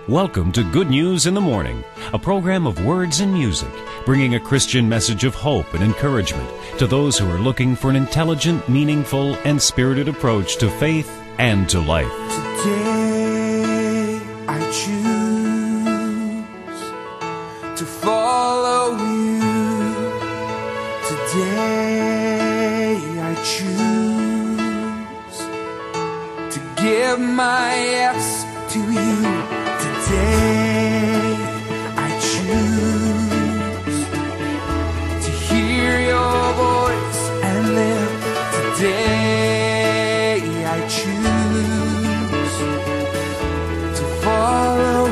Welcome to Good News in the Morning, a program of words and music, bringing a Christian message of hope and encouragement to those who are looking for an intelligent, meaningful, and spirited approach to faith and to life. Today I choose to follow you. Today I choose to give my yes to you. Today I choose to hear your voice and live. Today I choose to follow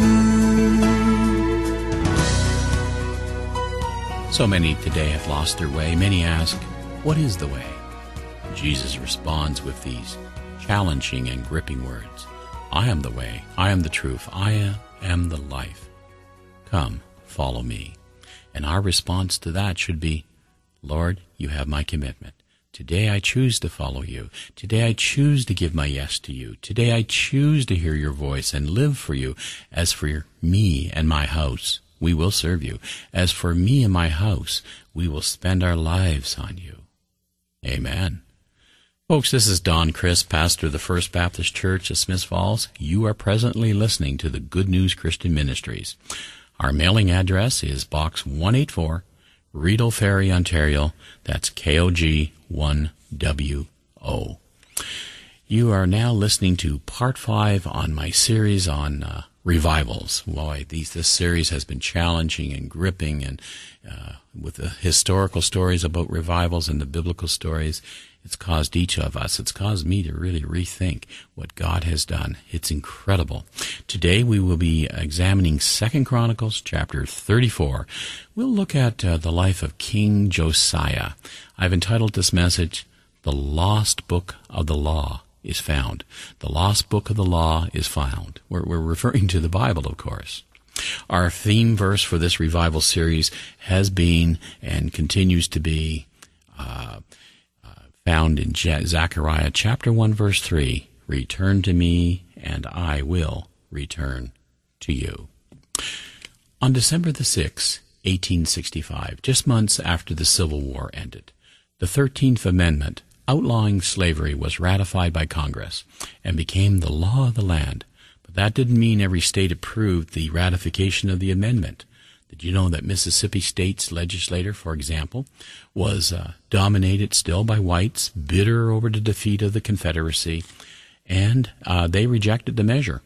you. So many today have lost their way. Many ask, what is the way? Jesus responds with these challenging and gripping words. I am the way, I am the truth, I am the life. Come, follow me. And our response to that should be, Lord, you have my commitment. Today I choose to follow you. Today I choose to give my yes to you. Today I choose to hear your voice and live for you. As for me and my house, we will serve you. As for me and my house, we will spend our lives on you. Amen. Folks, this is Don Crisp, pastor of the First Baptist Church of Smiths Falls. You are presently listening to the Good News Christian Ministries. Our mailing address is Box 184, Rideau Ferry, Ontario. That's KOG 1WO. You are now listening to Part 5 on my series on revivals. Boy, this series has been challenging and gripping, and with the historical stories about revivals and the biblical stories, it's caused each of us, it's caused me to really rethink what God has done. It's incredible. Today we will be examining 2 Chronicles chapter 34. We'll look at the life of King Josiah. I've entitled this message, The Lost Book of the Law is Found. The Lost Book of the Law is Found. We're referring to the Bible, of course. Our theme verse for this revival series has been and continues to be found in Zechariah chapter 1, verse 3, Return to me, and I will return to you. On December the 6th, 1865, just months after the Civil War ended, the 13th Amendment outlawing slavery was ratified by Congress and became the law of the land. But that didn't mean every state approved the ratification of the amendment. Did you know that Mississippi State's legislature, for example, was dominated still by whites, bitter over the defeat of the Confederacy, and they rejected the measure.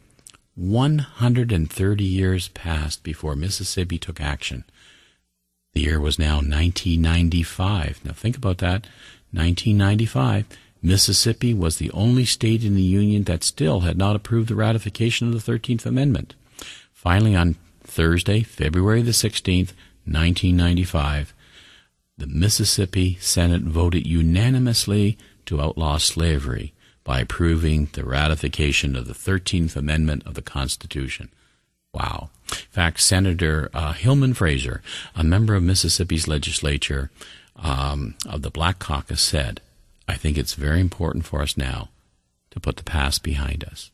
130 years passed before Mississippi took action. The year was now 1995. Now think about that. 1995, Mississippi was the only state in the Union that still had not approved the ratification of the 13th Amendment. Finally, on Thursday, February the 16th, 1995, the Mississippi Senate voted unanimously to outlaw slavery by approving the ratification of the 13th Amendment of the Constitution. Wow. In fact, Senator Hillman Fraser, a member of Mississippi's legislature of the Black Caucus, said, I think it's very important for us now to put the past behind us.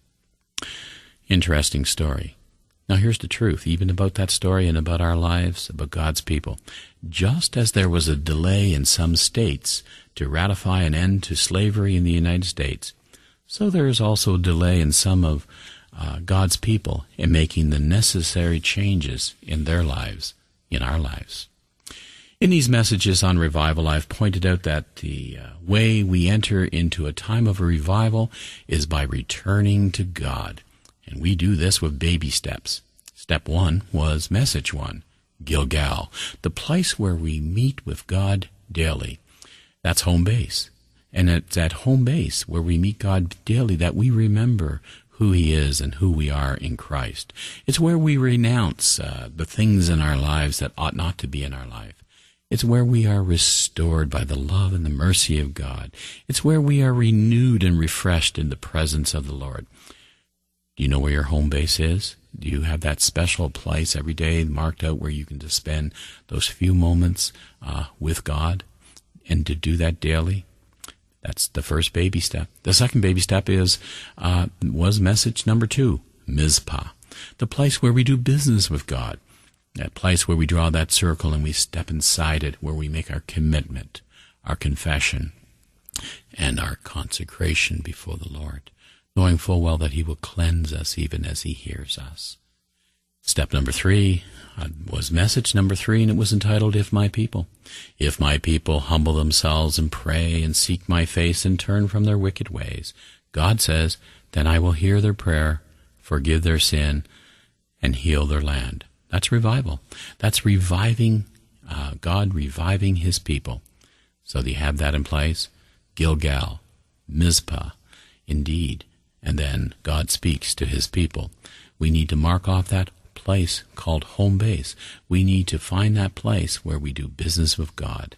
Interesting story. Now here's the truth, even about that story and about our lives, about God's people. Just as there was a delay in some states to ratify an end to slavery in the United States, so there is also a delay in some of God's people in making the necessary changes in their lives, in our lives. In these messages on revival, I've pointed out that the way we enter into a time of revival is by returning to God. And we do this with baby steps. Step 1 was message 1, Gilgal, the place where we meet with God daily. That's home base. And it's at home base where we meet God daily that we remember who He is and who we are in Christ. It's where we renounce the things in our lives that ought not to be in our life. It's where we are restored by the love and the mercy of God. It's where we are renewed and refreshed in the presence of the Lord. Do you know where your home base is? Do you have that special place every day marked out where you can just spend those few moments with God and to do that daily? That's the first baby step. The second baby step was message number 2, Mizpah. the place where we do business with God, that place where we draw that circle and we step inside it, where we make our commitment, our confession, and our consecration before the Lord, knowing full well that he will cleanse us even as he hears us. Step number 3 was message number 3, and it was entitled, If My People humble themselves and pray and seek my face and turn from their wicked ways, God says, then I will hear their prayer, forgive their sin, and heal their land. That's revival. That's reviving, God reviving his people. So do you have that in place? Gilgal, Mizpah, indeed. And then God speaks to his people. We need to mark off that place called home base. We need to find that place where we do business with God.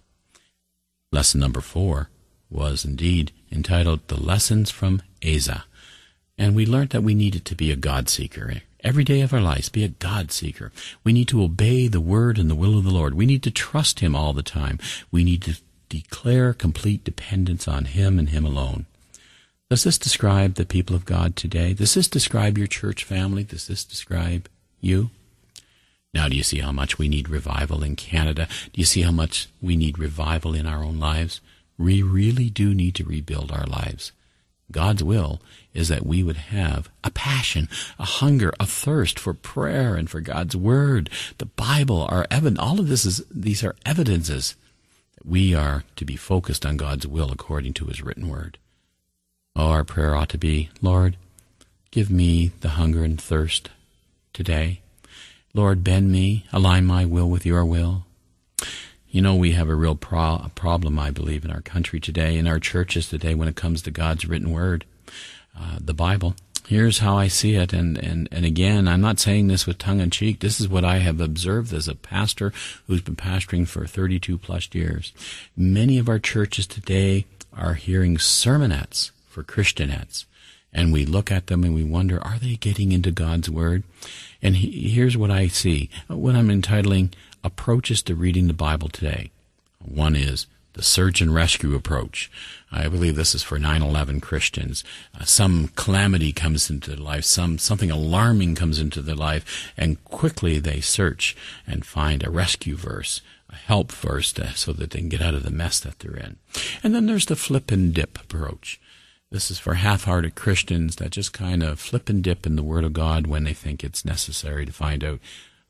Lesson number 4 was indeed entitled The Lessons from Asa. And we learned that we needed to be a God seeker. Every day of our lives, be a God seeker. We need to obey the word and the will of the Lord. We need to trust him all the time. We need to declare complete dependence on him and him alone. Does this describe the people of God today? Does this describe your church family? Does this describe you? Now, do you see how much we need revival in Canada? Do you see how much we need revival in our own lives? We really do need to rebuild our lives. God's will is that we would have a passion, a hunger, a thirst for prayer and for God's word. The Bible, our evidence, all of these are evidences that we are to be focused on God's will according to his written word. Oh, our prayer ought to be, Lord, give me the hunger and thirst today. Lord, bend me, align my will with your will. You know, we have a real problem, I believe, in our country today, in our churches today, when it comes to God's written word, the Bible. Here's how I see it, and again, I'm not saying this with tongue-in-cheek. This is what I have observed as a pastor who's been pastoring for 32-plus years. Many of our churches today are hearing sermonettes for Christianettes, and we look at them and we wonder, are they getting into God's word? And here's what I see, what I'm entitling approaches to reading the Bible today. One is the search and rescue approach. I believe this is for 9/11 Christians. Some calamity comes into their life, something alarming comes into their life, and quickly they search and find a rescue verse, a help verse, so that they can get out of the mess that they're in. And then there's the flip and dip approach. This is for half-hearted Christians that just kind of flip and dip in the Word of God when they think it's necessary to find out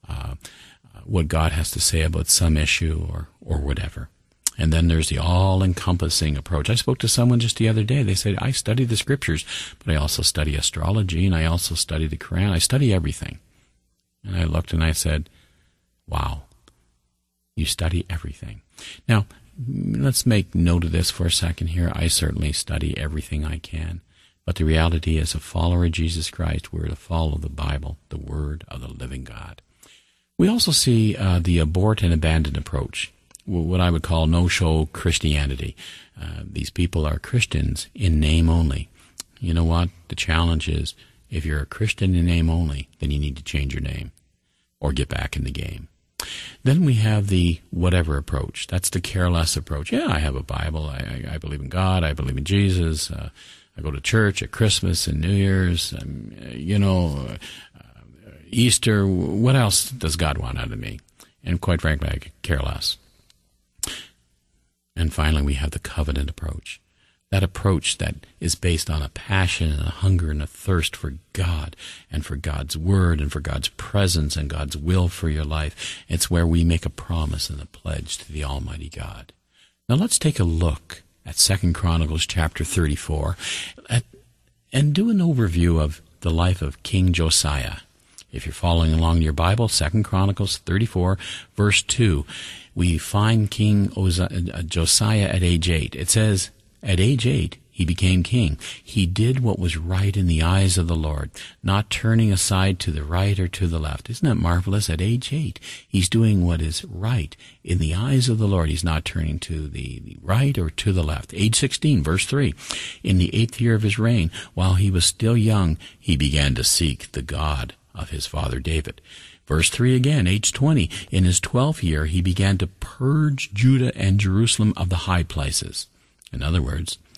what God has to say about some issue or whatever. And then there's the all-encompassing approach. I spoke to someone just the other day. They said, I study the Scriptures, but I also study astrology, and I also study the Quran. I study everything. And I looked and I said, wow, you study everything. Now, let's make note of this for a second here. I certainly study everything I can. But the reality is, a follower of Jesus Christ, we're to follow the Bible, the Word of the living God. We also see the abort and abandon approach, what I would call no-show Christianity. These people are Christians in name only. You know what? The challenge is, if you're a Christian in name only, then you need to change your name or get back in the game. Then we have the whatever approach. That's the careless approach. Yeah, I have a Bible. I believe in God. I believe in Jesus. I go to church at Christmas and New Year's. Easter. What else does God want out of me? And quite frankly, I could care less. And finally, we have the covenant approach. That approach that is based on a passion and a hunger and a thirst for God and for God's word and for God's presence and God's will for your life. It's where we make a promise and a pledge to the Almighty God. Now let's take a look at 2 Chronicles chapter 34 and do an overview of the life of King Josiah. If you're following along in your Bible, 2 Chronicles 34, verse 2, we find King Josiah at age 8. It says, at age 8, he became king. He did what was right in the eyes of the Lord, not turning aside to the right or to the left. Isn't that marvelous? At age 8, he's doing what is right in the eyes of the Lord. He's not turning to the right or to the left. Age 16, verse 3, in the 8th year of his reign, while he was still young, he began to seek the God of his father David. Verse 3 again, age 20, in his 12th year, he began to purge Judah and Jerusalem of the high places. In other words,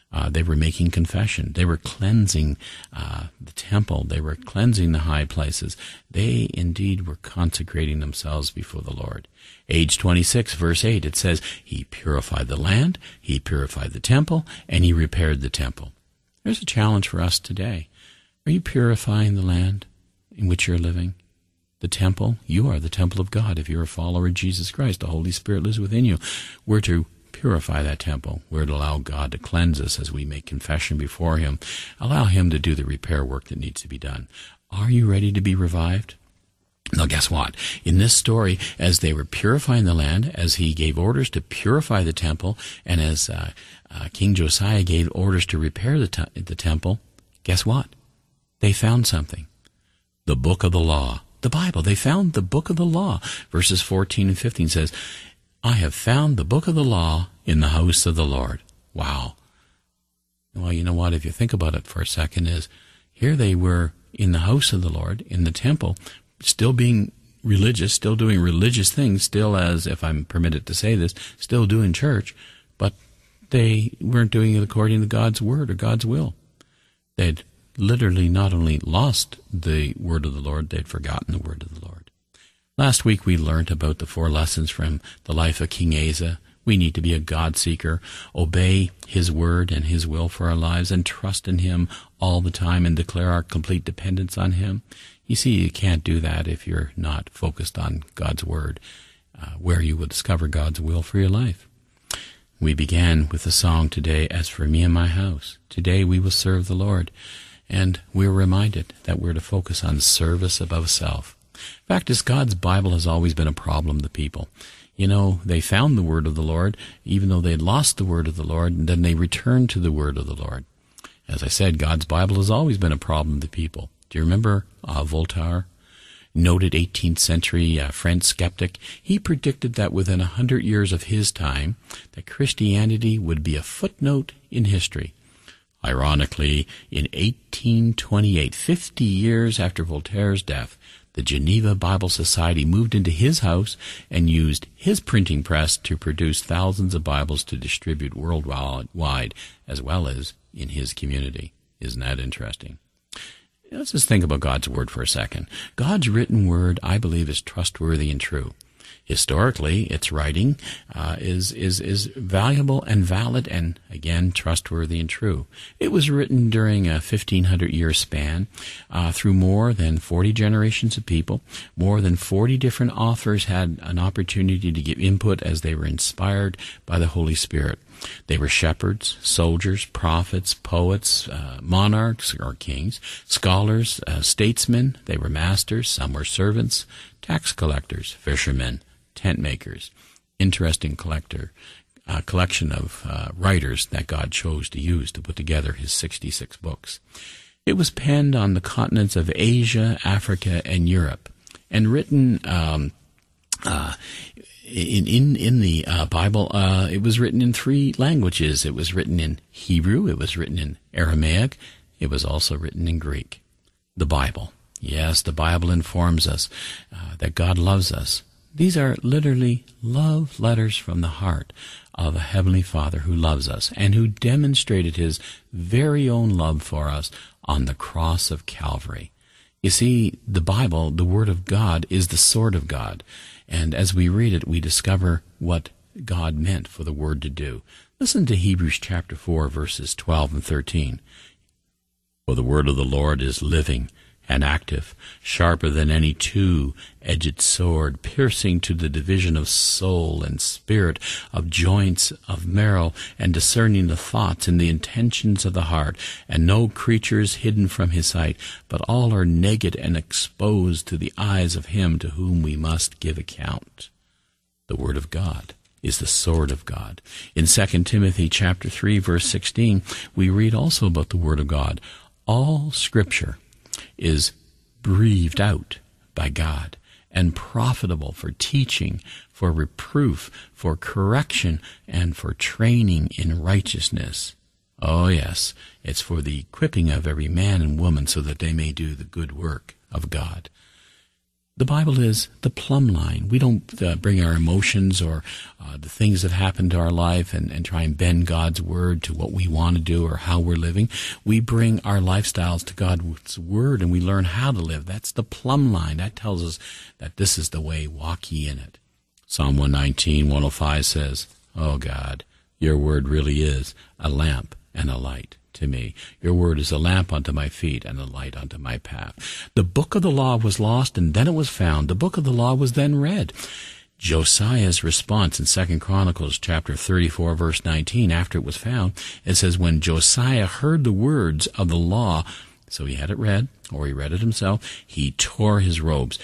They were making confession. They were cleansing the temple. They were cleansing the high places. They indeed were consecrating themselves before the Lord. Age 26, verse 8, it says, He purified the land, He purified the temple, and He repaired the temple. There's a challenge for us today. Are you purifying the land in which you're living? The temple? You are the temple of God. If you're a follower of Jesus Christ, the Holy Spirit lives within you. We're to purify that temple. We're to allow God to cleanse us as we make confession before Him. Allow Him to do the repair work that needs to be done. Are you ready to be revived? Now, guess what? In this story, as they were purifying the land, as He gave orders to purify the temple, and as King Josiah gave orders to repair the temple, guess what? They found something. The book of the law. The Bible. They found the book of the law. Verses 14 and 15 says, I have found the book of the law in the house of the Lord. Wow. Well, you know what? If you think about it for a second, is here they were in the house of the Lord, in the temple, still being religious, still doing religious things, still, as, if I'm permitted to say this, still doing church, but they weren't doing it according to God's word or God's will. They'd literally not only lost the word of the Lord, they'd forgotten the word of the Lord. Last week we learned about the 4 lessons from the life of King Asa. We need to be a God-seeker, obey His word and His will for our lives, and trust in Him all the time and declare our complete dependence on Him. You see, you can't do that if you're not focused on God's word, where you will discover God's will for your life. We began with the song today, As for Me and My House. Today we will serve the Lord, and we're reminded that we're to focus on service above self. Fact is, God's Bible has always been a problem to people. You know, they found the word of the Lord, even though they had lost the word of the Lord, and then they returned to the word of the Lord. As I said, God's Bible has always been a problem to people. Do you remember Voltaire? Noted 18th century French skeptic. He predicted that within 100 years of his time, that Christianity would be a footnote in history. Ironically, in 1828, 50 years after Voltaire's death, the Geneva Bible Society moved into his house and used his printing press to produce thousands of Bibles to distribute worldwide, as well as in his community. Isn't that interesting? Let's just think about God's Word for a second. God's written Word, I believe, is trustworthy and true. Historically, its writing is valuable and valid and, again, trustworthy and true. It was written during a 1,500-year span through more than 40 generations of people. More than 40 different authors had an opportunity to give input as they were inspired by the Holy Spirit. They were shepherds, soldiers, prophets, poets, monarchs or kings, scholars, statesmen. They were masters. Some were servants, tax collectors, fishermen, tent makers. Interesting collection of writers that God chose to use to put together His 66 books. It was penned on the continents of Asia, Africa, and Europe, and written in the Bible. It was written in 3 languages. It was written in Hebrew. It was written in Aramaic. It was also written in Greek. The Bible. Yes, the Bible informs us that God loves us. These are literally love letters from the heart of a Heavenly Father who loves us and who demonstrated His very own love for us on the cross of Calvary. You see, the Bible, the Word of God, is the sword of God. And as we read it, we discover what God meant for the Word to do. Listen to Hebrews chapter 4, verses 12 and 13. For the Word of the Lord is living and active, sharper than any two-edged sword, piercing to the division of soul and spirit, of joints, of marrow, and discerning the thoughts and the intentions of the heart. And no creature is hidden from His sight, but all are naked and exposed to the eyes of Him to whom we must give account. The Word of God is the sword of God. In 2 Timothy chapter 3, verse 16, we read also about the Word of God. All Scripture is breathed out by God and profitable for teaching, for reproof, for correction, and for training in righteousness. Oh yes, it's for the equipping of every man and woman so that they may do the good work of God. The Bible is the plumb line. We don't bring our emotions or the things that happen to our life and try and bend God's word to what we want to do or how we're living. We bring our lifestyles to God's word and we learn how to live. That's the plumb line. That tells us that this is the way, walk ye in it. Psalm 119, 105 says, "Oh God, your word really is a lamp and a light to me. Your word is a lamp unto my feet and a light unto my path." The book of the law was lost and then it was found. The book of the law was then read. Josiah's response in 2 Chronicles chapter 34 verse 19, after it was found, it says, when Josiah heard the words of the law, so he had it read, or he read it himself, he tore his robes.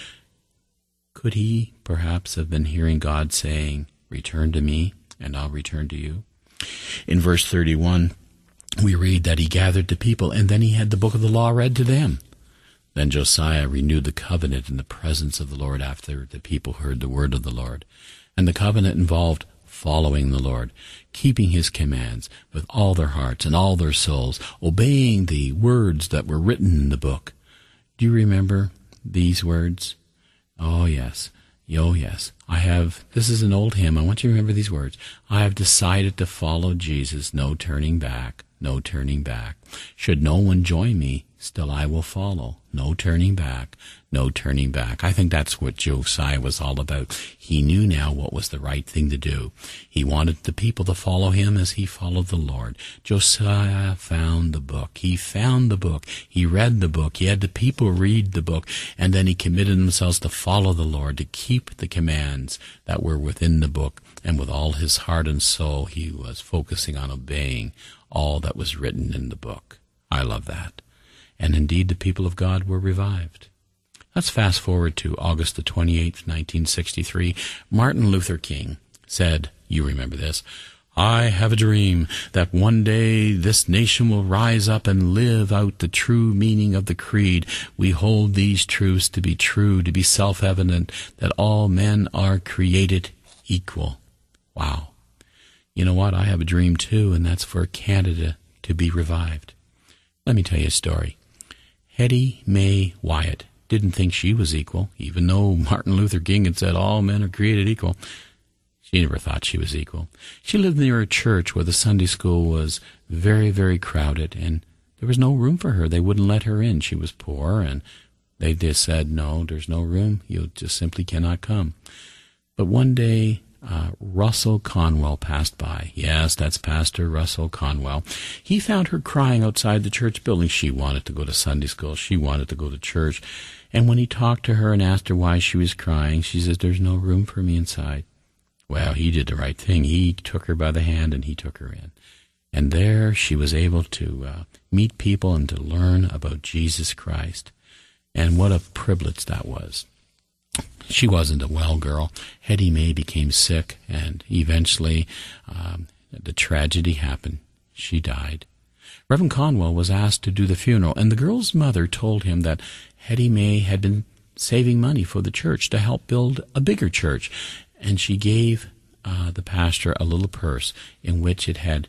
Could he perhaps have been hearing God saying, "Return to me and I'll return to you"? In verse 31, we read that he gathered the people, and then he had the book of the law read to them. Then Josiah renewed the covenant in the presence of the Lord after the people heard the word of the Lord. And the covenant involved following the Lord, keeping his commands with all their hearts and all their souls, obeying the words that were written in the book. Do you remember these words? Oh, yes. Oh, yes. This is an old hymn. I want you to remember these words. I have decided to follow Jesus, no turning back, no turning back. Should no one join me, still I will follow. No turning back, no turning back. I think that's what Josiah was all about. He knew now what was the right thing to do. He wanted the people to follow him as he followed the Lord. Josiah found the book. He found the book. He read the book. He had the people read the book. And then he committed themselves to follow the Lord, to keep the commands that were within the book. And with all his heart and soul, he was focusing on obeying all that was written in the book. I love that. And indeed, the people of God were revived. Let's fast forward to August the 28th, 1963. Martin Luther King said, you remember this, "I have a dream that one day this nation will rise up and live out the true meaning of the creed. We hold these truths to be true, to be self-evident, that all men are created equal." Wow. You know what? I have a dream too, and that's for Canada to be revived. Let me tell you a story. Hetty Mae Wyatt didn't think she was equal, even though Martin Luther King had said all men are created equal. She never thought she was equal. She lived near a church where the Sunday school was very, very crowded, and there was no room for her. They wouldn't let her in. She was poor, and they just said, "No, there's no room. You just simply cannot come." But one day, Russell Conwell passed by. Yes, that's Pastor Russell Conwell. He found her crying outside the church building. She wanted to go to Sunday school. She wanted to go to church. And when he talked to her and asked her why she was crying, she says, "There's no room for me inside." Well, he did the right thing. He took her by the hand and he took her in. And there she was able to meet people and to learn about Jesus Christ. And what a privilege that was. She wasn't a well girl. Hetty Mae became sick, and eventually the tragedy happened. She died. Reverend Conwell was asked to do the funeral, and the girl's mother told him that Hetty Mae had been saving money for the church to help build a bigger church, and she gave the pastor a little purse in which it had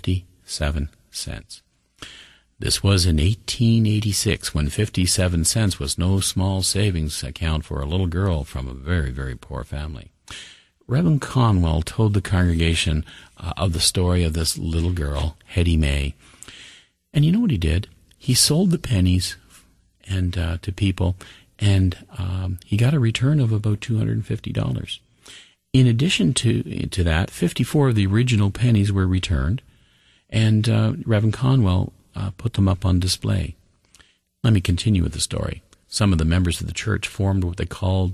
57 cents. This was in 1886, when 57 cents was no small savings account for a little girl from a very, very poor family. Reverend Conwell told the congregation of the story of this little girl, Hetty Mae. And you know what he did? He sold the pennies and to people, and he got a return of about $250. In addition to that, 54 of the original pennies were returned, and Reverend Conwell put them up on display. Let me continue with the story. Some of the members of the church formed what they called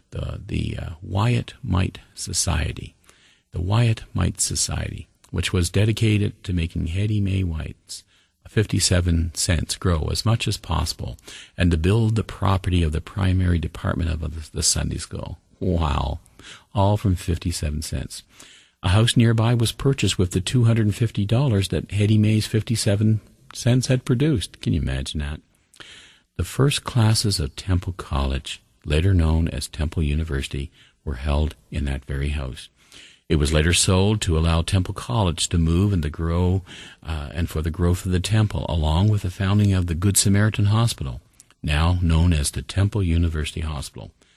the Wyatt Mite Society. The Wyatt Mite Society, which was dedicated to making Hetty Mae Wyatt's 57 cents grow as much as possible and to build the property of the primary department of the Sunday school. Wow. All from 57 cents. A house nearby was purchased with the $250 that Hetty Mae's 57 cents had produced. Can you imagine that? The first classes of Temple College, later known as Temple University, were held in that very house. It was later sold to allow Temple College to move and to grow, and for the growth of the temple, along with the founding of the Good Samaritan Hospital, now known as the Temple University Hospital.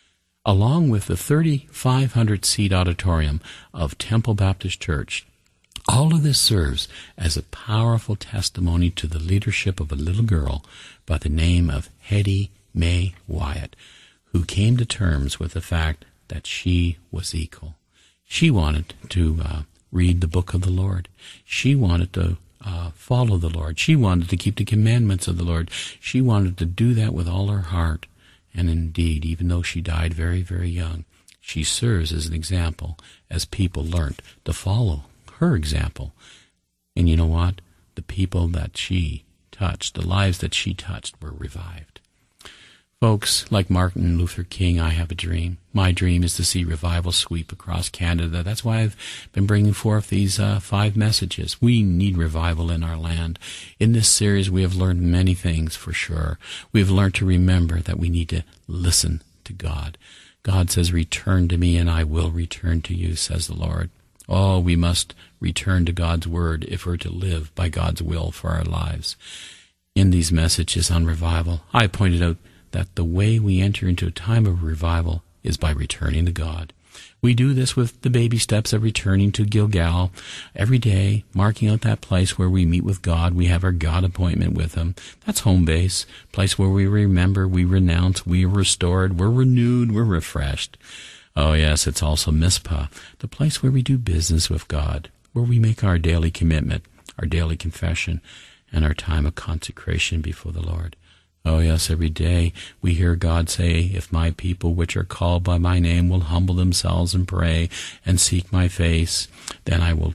along with the 3,500-seat auditorium of Temple Baptist Church. All of this serves as a powerful testimony to the leadership of a little girl by the name of Hetty May Wyatt, who came to terms with the fact that she was equal. She wanted to read the book of the Lord. She wanted to follow the Lord. She wanted to keep the commandments of the Lord. She wanted to do that with all her heart. And indeed, even though she died very, very young, she serves as an example as people learned to follow her example. And you know what? The people that she touched, the lives that she touched, were revived. Folks, like Martin Luther King, I have a dream. My dream is to see revival sweep across Canada. That's why I've been bringing forth these 5 messages. We need revival in our land. In this series, we have learned many things for sure. We have learned to remember that we need to listen to God. God says, "Return to me and I will return to you," says the Lord. Oh, we must return to God's word if we're to live by God's will for our lives. In these messages on revival, I pointed out that the way we enter into a time of revival is by returning to God. We do this with the baby steps of returning to Gilgal every day, marking out that place where we meet with God. We have our God appointment with Him. That's home base, place where we remember, we renounce, we are restored, we're renewed, we're refreshed. Oh yes, it's also Mizpah, the place where we do business with God, where we make our daily commitment, our daily confession, and our time of consecration before the Lord. Oh yes, every day we hear God say, "If my people which are called by my name will humble themselves and pray and seek my face, then I will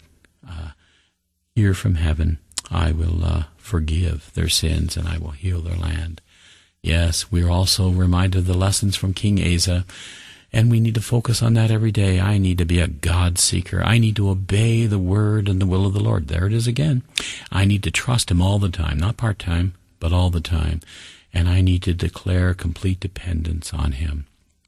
hear from heaven. I will forgive their sins and I will heal their land." Yes, we are also reminded of the lessons from King Asa, and we need to focus on that every day. I need to be a God seeker. I need to obey the word and the will of the Lord. There it is again. I need to trust Him all the time, not part-time, but all the time. And I need to declare complete dependence on Him.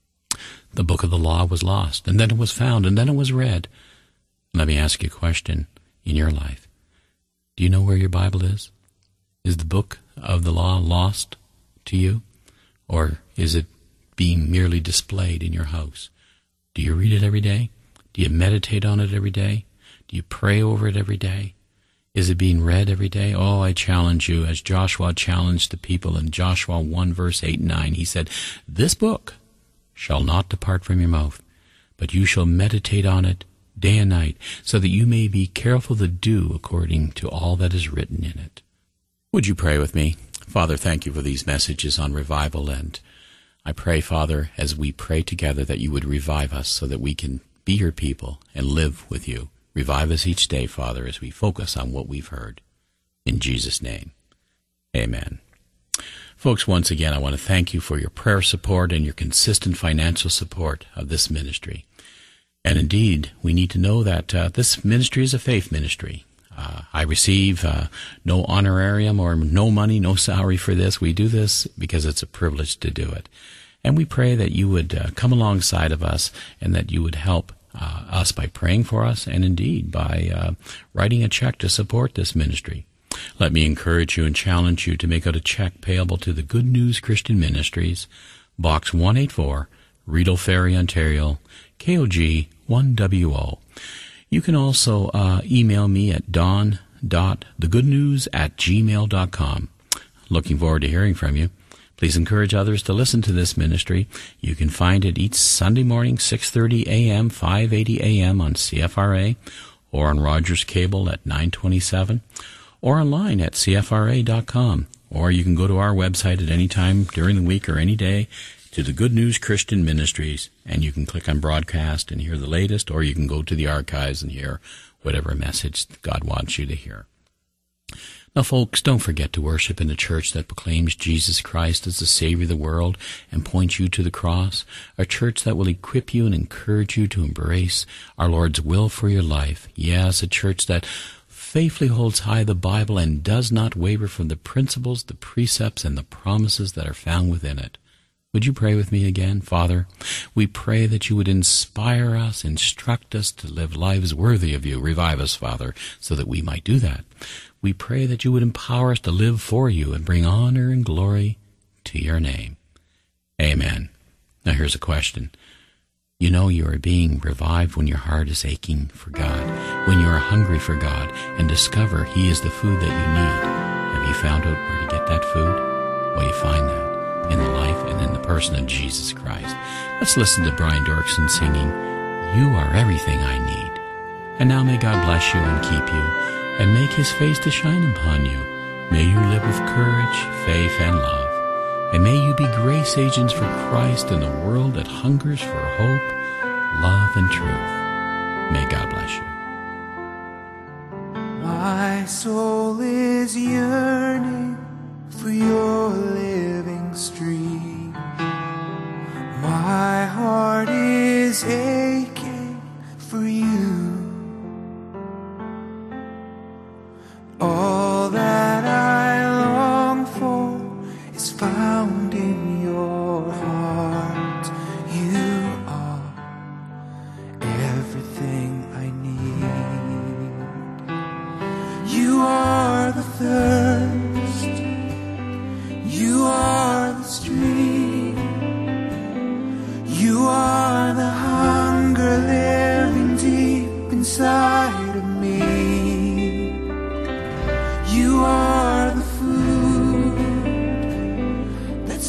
The book of the law was lost, and then it was found, and then it was read. Let me ask you a question in your life. Do you know where your Bible is? Is the book of the law lost to you? Or is it being merely displayed in your house? Do you read it every day? Do you meditate on it every day? Do you pray over it every day? Is it being read every day? Oh, I challenge you, as Joshua challenged the people in Joshua 1, verse 8 and 9. He said, "This book shall not depart from your mouth, but you shall meditate on it day and night, so that you may be careful to do according to all that is written in it." Would you pray with me? Father, thank you for these messages on revival, and I pray, Father, as we pray together, that you would revive us so that we can be your people and live with you. Revive us each day, Father, as we focus on what we've heard. In Jesus' name, amen. Folks, once again, I want to thank you for your prayer support and your consistent financial support of this ministry. And indeed, we need to know that this ministry is a faith ministry. I receive no honorarium or no money, no salary for this. We do this because it's a privilege to do it. And we pray that you would come alongside of us and that you would help us by praying for us and indeed by writing a check to support this ministry. Let me encourage you and challenge you to make out a check payable to the Good News Christian Ministries, Box 184, Rideau Ferry, Ontario, KOG 1WO. You can also email me at don.thegoodnews@gmail.com. Looking forward to hearing from you. Please encourage others to listen to this ministry. You can find it each Sunday morning, 6:30 a.m., 580 a.m. on CFRA, or on Rogers Cable at 927, or online at CFRA.com. Or you can go to our website at any time during the week or any day to the Good News Christian Ministries, and you can click on broadcast and hear the latest, or you can go to the archives and hear whatever message God wants you to hear. Now, folks, don't forget to worship in a church that proclaims Jesus Christ as the Savior of the world and points you to the cross, a church that will equip you and encourage you to embrace our Lord's will for your life. Yes, a church that faithfully holds high the Bible and does not waver from the principles, the precepts, and the promises that are found within it. Would you pray with me again? Father, we pray that you would inspire us, instruct us to live lives worthy of you. Revive us, Father, so that we might do that. We pray that you would empower us to live for you and bring honor and glory to your name. Amen. Now here's a question. You know you are being revived when your heart is aching for God, when you are hungry for God and discover He is the food that you need. Have you found out where to get that food? Well, you find that in the life and in the person of Jesus Christ. Let's listen to Brian Dorkson singing, You Are Everything I Need. And now may God bless you and keep you, and make His face to shine upon you. May you live with courage, faith, and love. And may you be grace agents for Christ in a world that hungers for hope, love, and truth. May God bless you. My soul is yearning for your living stream. My heart is aching for you. All that I long for is found in your heart. You are everything I need. You are the thirst. You are the stream. You are the hunger living deep inside of me. You are the food that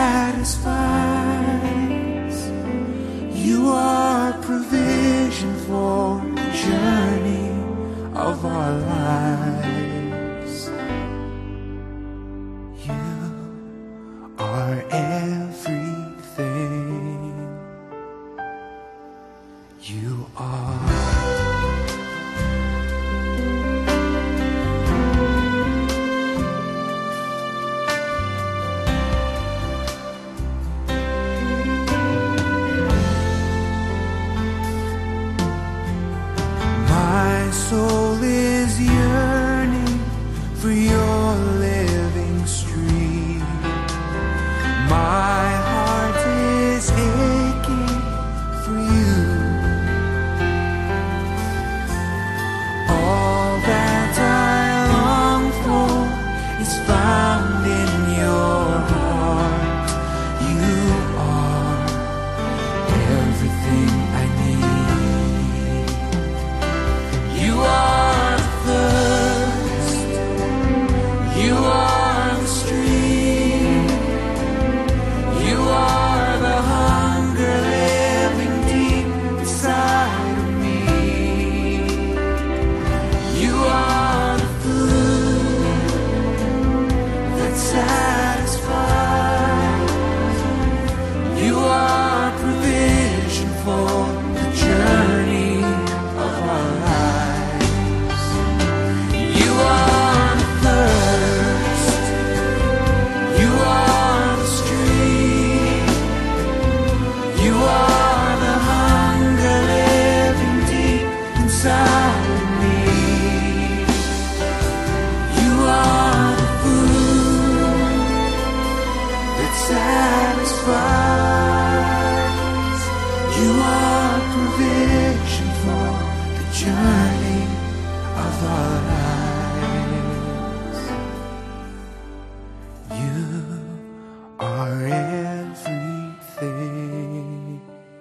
satisfies. You are provision for the journey of our lives. You are everything. You are. My soul is yearning for your living stream. My heart is aching for you. All that I long for is found in your heart. You are everything I need. You are the thirst. You are the stream. You are the hunger living deep inside of me. You are the food that satisfies. You are provision for the journey of our lives. You are the thirst. You are the stream. You are the hunger living deep inside of me. You are the food that satisfies. You are provision for the journey of our lives. You are everything.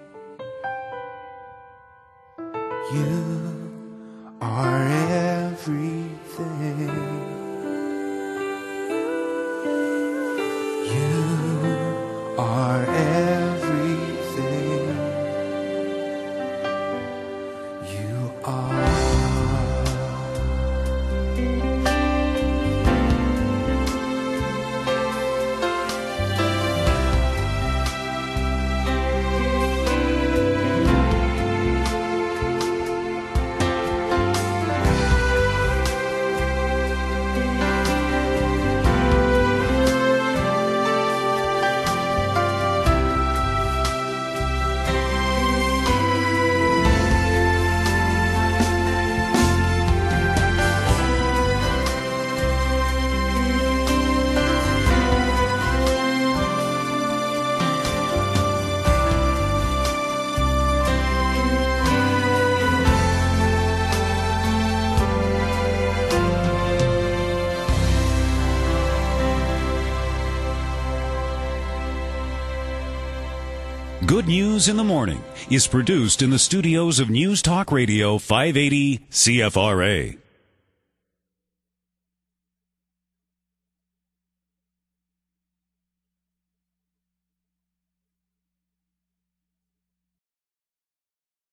You are everything. You are everything. You are. Good News in the Morning is produced in the studios of News Talk Radio 580 CFRA.